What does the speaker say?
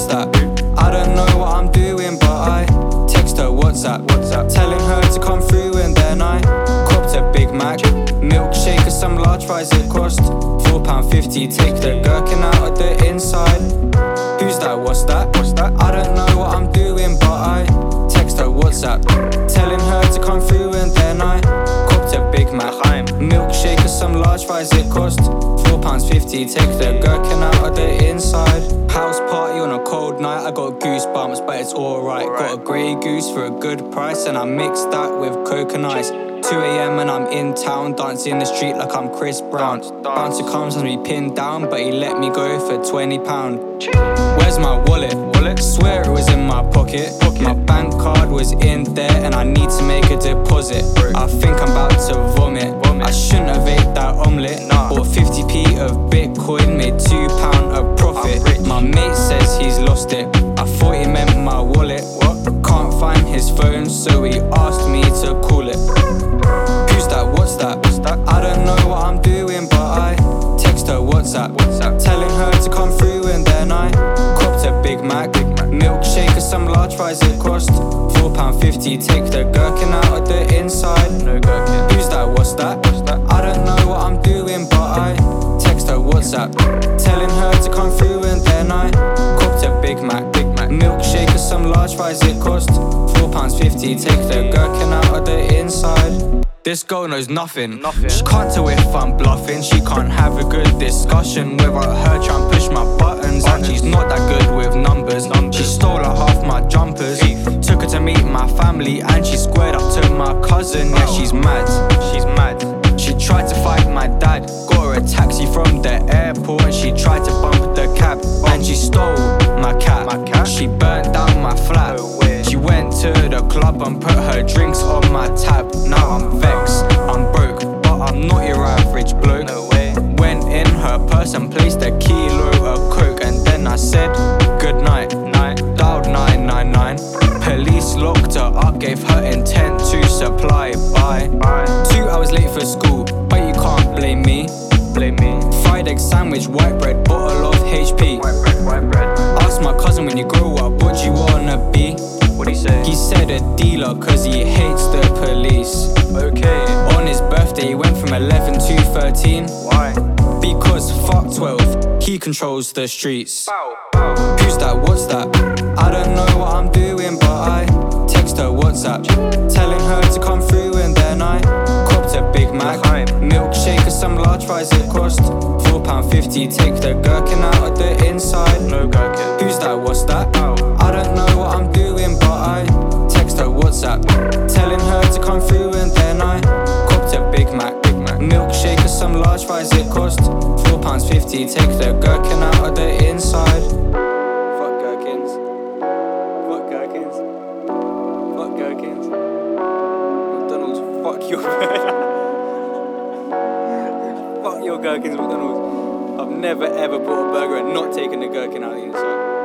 what's that? I don't know what I'm doing, but I text her WhatsApp, telling her to come through, and then I copped a Big Mac, milkshake and some large fries. It cost £4.50. Take the gherkin out of the inside. Who's that? What's that? I don't know what I'm doing, but I text her WhatsApp, telling her to come through, and then I copped a Big Mac, milkshake and some large fries. It cost £4.50. Take the gherkin out of the inside. House party on a cold night, I got goosebumps, but it's alright. Got a grey goose for a good price, and I mixed that with Coke and ice. 2 a.m. and I'm in town, dancing in the street like I'm Chris Brown. Bouncer comes and we pinned down, but he let me go for £20. Where's my wallet? Swear it was in my pocket. My bank card was in there, and I need to make a deposit. I think I'm about to vomit. I shouldn't have ate that omelette. Bought 50p of Bitcoin, made £2 of profit. My mate says he's lost it. I thought he meant my wallet. Can't find his phone, so he asked me to call it. Who's that? What's that? I don't know what I'm doing, but I text her WhatsApp, telling her to come through, and then I copped a Big Mac, milkshake and some large fries. It cost £4.50. Take the gherkin out of the inside. No gherkin. Who's that? What's that? I don't know what I'm doing, but I text her WhatsApp, telling her to come through, and then I copped a Big Mac, milkshake and some large fries. It cost £4.50. Take the gherkin out of the inside. This girl knows nothing. She can't tell if I'm bluffing. She can't have a good discussion without her trying to push my buttons. And she's not that good with numbers. She stole like half my jumpers. Took her to meet my family, and she squared up to my cousin. Yeah, she's mad. She tried to fight my dad. Got her a taxi from the airport, and she tried to bump the cab. And she stole my cat. She burnt down my flat. She went to the club and put her drinks on my tab. Now I'm vexed, I'm broke, but I'm not your average bloke. Went in her purse and placed a kilo of coke, and then I said goodnight. Dialed 999. Police locked her up, gave her intent to supply. Bye. 2 hours late for school, but you can't blame me. Fried egg sandwich, white bread, bottle of HP. White bread. Asked my cousin, when you grow up, what do you wanna be? What'd he say? He said a dealer, cause he hates the police. Okay. On his birthday, he went from 11 to 13. Why? Because fuck 12, he controls the streets. Who's that? What's that? I don't know what I'm doing, but I text her WhatsApp, telling her to come through, and then I copped a Big Mac, milkshake and some large fries. It cost £4.50. Take the gherkin out of the inside. No gherkin. Who's that? What's that? I don't know what I'm doing, but I text her WhatsApp, telling her to come through, and then I copped a Big Mac, milkshake and some large fries. It cost £4.50. Take the gherkin out of the inside. Fuck gherkins. Fuck gherkins. Fuck gherkins. McDonald's, fuck your fuck your gherkins, McDonald's. I've never ever bought a burger and not taken the gherkin out of the inside.